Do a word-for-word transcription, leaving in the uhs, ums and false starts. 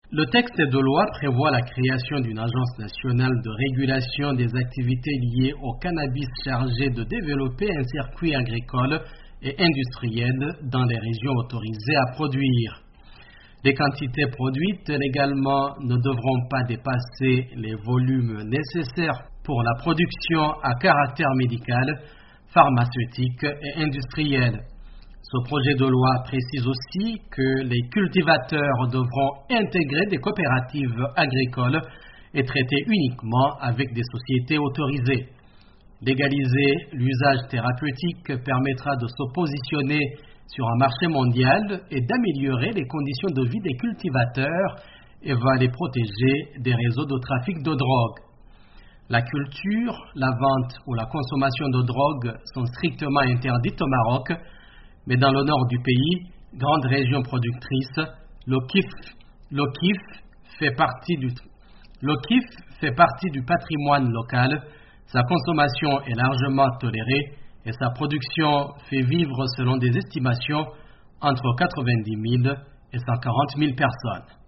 Le texte de loi prévoit la création d'une agence nationale de régulation des activités liées au cannabis chargée de développer un circuit agricole et industriel dans les régions autorisées à produire. Les quantités produites légalement ne devront pas dépasser les volumes nécessaires pour la production à caractère médical, pharmaceutique et industriel. Ce projet de loi précise aussi que les cultivateurs devront intégrer des coopératives agricoles et traiter uniquement avec des sociétés autorisées. Légaliser l'usage thérapeutique permettra de se positionner sur un marché mondial et d'améliorer les conditions de vie des cultivateurs et va les protéger des réseaux de trafic de drogue. La culture, la vente ou la consommation de drogue sont strictement interdites au Maroc, mais dans le nord du pays, grande région productrice, l'Okif, l'Okif fait partie du, l'Okif fait partie du patrimoine local. Sa consommation est largement tolérée et sa production fait vivre, selon des estimations, entre quatre-vingt-dix mille et cent quarante mille personnes.